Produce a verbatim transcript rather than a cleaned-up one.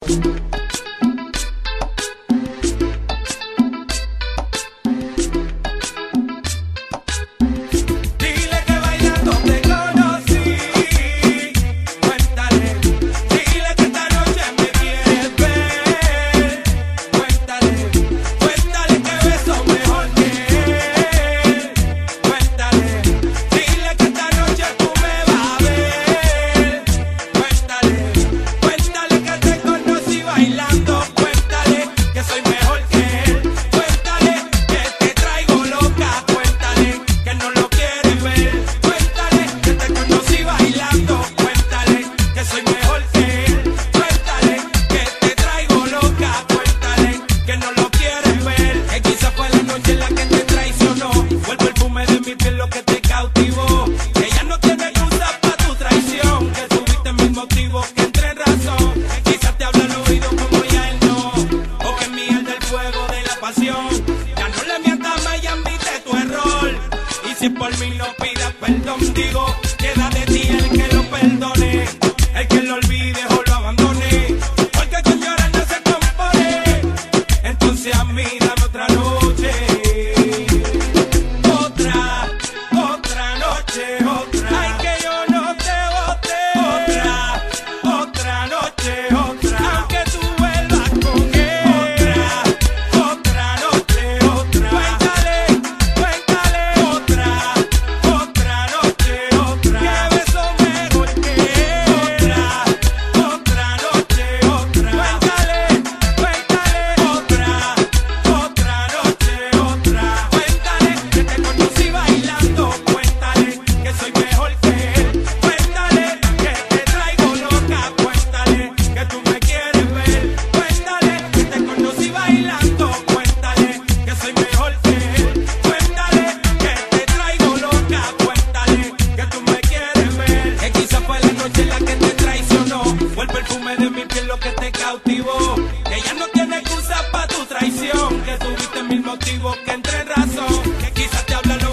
Ya no le mientas más y admite tu error. Y si por mí no pidas perdón, digo, queda de ti el que lo perdone, el que lo olvide o lo abandone. Porque con llorar no se compone. Entonces a mí dame otra noche, otra, otra noche, otra. Ay, que yo no te bote, otra, otra noche, otra. Aunque tú vuelvas con él, otra, otra noche, otra. Cuéntale, cuéntale, otra, otra noche, otra. Que beso mejor que él, otra, otra noche, otra. Cuéntale, cuéntale, otra, otra noche, otra. Cuéntale que te conocí bailando, cuéntale que soy mejor que él, cuéntale que te traigo loca, cuéntale que tú me quieres ver, cuéntale que te conocí bailando, cuéntale que soy mejor que él, cuéntale que te traigo loca, cuéntale que tú me quieres ver. Que quizá fue la noche en la que te traicionó, fue el perfume de mi piel lo que te cautivó, que ya no tiene excusa pa' tu traición, que tuviste mil motivos que entre en razón, que quizás te habla lo